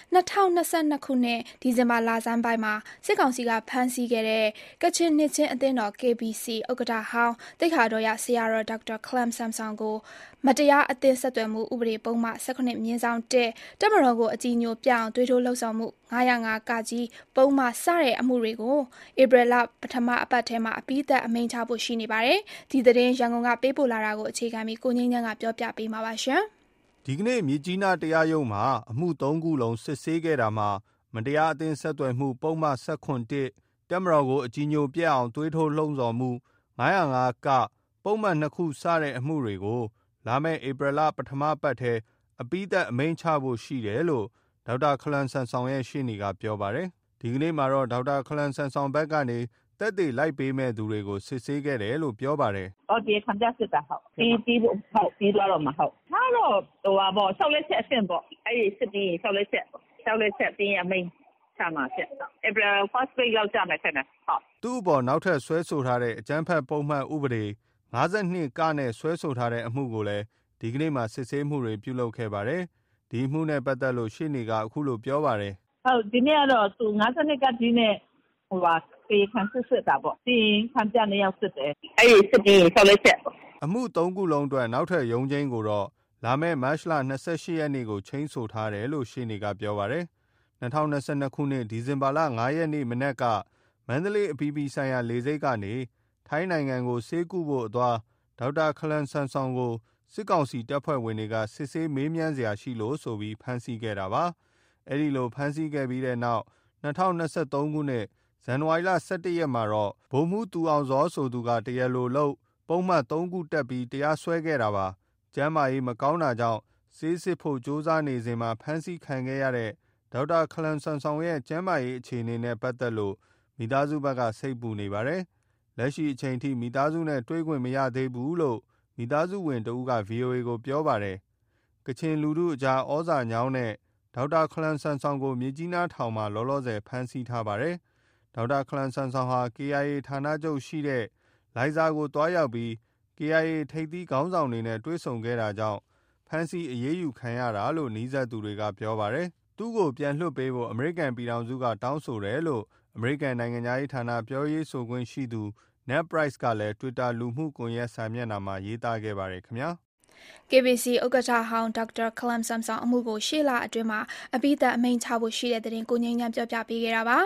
2022 ခုနှစ်ဒီဇင်ဘာလဆန်းပိုင်းမှာစစ်ကောင်စီကဖမ်းဆီးခဲ့တဲ့ကချင်နှစ်ချင်းအသင်းတော် KBC ဥက္ကဋ္ဌဟောင်းသိက္ခာတော်ရဆရာတော်ဒေါက်တာခလမ်ဆမ်ဆောင်ကိုမတရားအသင်းဆက်သွယ်မှုဥပဒေပုံမှန်18/1တပ်မတော်ကိုအကြည်ညိုပြအောင်သွေးထိုးလှုံ့ဆော်မှု905ကကြီးပုံမှန်စတဲ့အမှုတွေကိုဧပြီလပထမအပတ်ထဲမှာအပြီးသတ်အမိန့်ချဖို့ရှိနေပါတယ်။ဒီသတင်းရန်ကုန်ကပေးပို့လာတာကိုအခြေခံပြီးကိုငိမ့်ချမ်းကပြောပြပေးမှာပါရှင်။ဒီကနေ့မြစ်ကြီးနားတရားရုံးမှာအမှု3ခုလုံးစစ်ဆေးခဲ့တာမှာမတရားအသင်းဆက်သွယ်မှုပုံမှန်17တပ်မတော်ကိုအကြည်ညိုပြအောင်သွေးထိုးလှုံ့ဆော်မှု905ကပုံမှန်2ခုစတဲ့အမှုတွေကိုလာမယ့်ဧပြီလပထမပတ်ထဲအပြီးသတ်အမိန့်ချဖို့ရှိတယ်လို့ဒေါက်တာခလမ်ဆမ်ဆောင်ရဲ့ရှေ့နေကပြောပါတယ်။ဒီကနေ့မှာတော့ဒေါက်တာခလမ်ဆမ်ဆောင်ဘက်ကနေသက်သေလိုက်ပေးမဲ့သူတွေကိုစစ်ဆေးခဲ့တယ်လို့ပြောပါတယ်။။ဒီခံပြစစ်တာဟုတ်ပြီးသွားတော့မှာဟုတ်။ဒါတော့ဆောက်လက်ချက်အဆင့်ပေါ့။အဲ့ဒီစစ်ပြီးရင်ဆောက်လက်ချက်ပြီးရင်အမိန့်ချမှာဖြစ်။ April 1st week လောက်ကြာမယ်ထင်တယ်ဟုတ်။သူ့အပေါ်နောက်ထပ်ဆွဲဆိုထားတဲ့အကြမ်းဖက်ပုံမှန်ဥပဒေ52ကနဲ့ဆွဲဆိုထားတဲ့အမှုကိုလည်းဒီကနေ့မှစစ်ဆေးမှုတွေပြုလုပ်ခဲ့ပါတယ်။ဒီအမှုနဲ့ပတ်သက်လို့ရှေ့နေကအခုလိုပြောပါတယ်။ဟုတ်ဒီနေ့ကတော့သူ52ကကြီးနဲ့တေခံစစ်တာပေါ့ပြီးရင်ခံပြ2ယောက်စစ်တယ်အဲ့ဒီစစ်ပြီးဆောက်လက်ချက်အမှု3ခုလုံးအတွက်နောက်ထပ်ရုံးချိန်းကိုတော့လာမယ့်မတ်လ28ရက်နေ့ကိုချိန်ဆိုထားတယ်လို့ရှေ့နေကပြောပါတယ်။2022ခုနှစ်ဒီဇင်ဘာလ9ရက်နေ့မနက်ကမန္တလေးအပြည်ပြည်ဆိုင်ရာလေဆိပ်ကနေထိုင်းနိုင်ငံကိုဆေးကုဖို့အသွားဒေါက်တာခလမ်ဆမ်ဆောင်ကိုစစ်ကောင်စီတပ်ဖွဲ့ဝင်တွေကစစ်ဆေးမေးမြန်းစရာရှိလို့ဆိုပြီးဖမ်းဆီးခဲ့တာပါ။အဲဒီလိုဖမ်းဆီးခဲ့ပြီးတဲ့နောက်2023ခုနှစ်ဇန်နဝါရီလ17ရက်မှာတော့ဗိုလ်မှူးသူအောင်ဇော်ဆိုသူကတရားလိုလုပ်ပုံမှန်3ခုတက်ပြီးတရားစွဲခဲ့တာပါ။ကျမ်းမာရေးမကောင်းတာကြောင့်ဆေးစစ်ဖို့ကြိုးစားနေစဉ်မှာဖမ်းဆီးခံခဲ့ရတဲ့ဒေါက်တာခလမ်ဆမ်ဆောင်ရဲ့ကျမ်းမာရေးအခြေအနေနဲ့ပတ်သက်လို့မိသားစုဘက်ကစိတ်ပူနေပါတယ်။လက်ရှိအချိန်ထိမိသားစုနဲ့တွေ့ခွင့်မရသေးဘူးလို့မိသားစုဝင်တဦးက VOA ကိုပြောပါတယ်။ကချင်လူထုအကြားဩဇာညောင်းတဲ့ဒေါက်တာခလမ်ဆမ်ဆောင်ကိုမြစ်ကြီးနားထောင်မှာလောလောဆယ်ဖမ်းဆီးထားပါတယ်။ဒေါက်တာခလမ်ဆမ်ဆောင်ဟာ KIA ဌာနချုပ်ရှိတဲ့လိုင်ဇာကိုတွားရောက်ပြီး KIA ထိပ်သီးခေါင်းဆောင်တွေနဲ့တွေ့ဆုံခဲ့တာကြောင့်ဖမ်းဆီးအရေးယူခံရတာလို့နီးစပ်သူတွေကပြောပါတယ်။သူ့ကိုပြန်လွှတ်ပေးဖို့အမေရိကန်ပြည်ထောင်စုကတောင်းဆိုတယ်လို့အမေရိကန်နိုင်ငံသားရေးဌာနပြောရေးဆိုခွင့်ရှိသူ Ned Price ကလည်း Twitter လူမှုကွန်ရက်စာမျက်နှာမှာရေးသားခဲ့ပါတယ်ခင်ဗျာ။ KBC ဥက္ကဋ္ဌဟောင်းဒေါက်တာခလမ်ဆမ်ဆောင်အမှုကိုရှေ့လအတွင်းမှာအပြီးသတ်အမိန့်ချဖို့ရှိတဲ့သတင်းကိုငြိမ်းချမ်းပြောပြပေးခဲ့တာပါ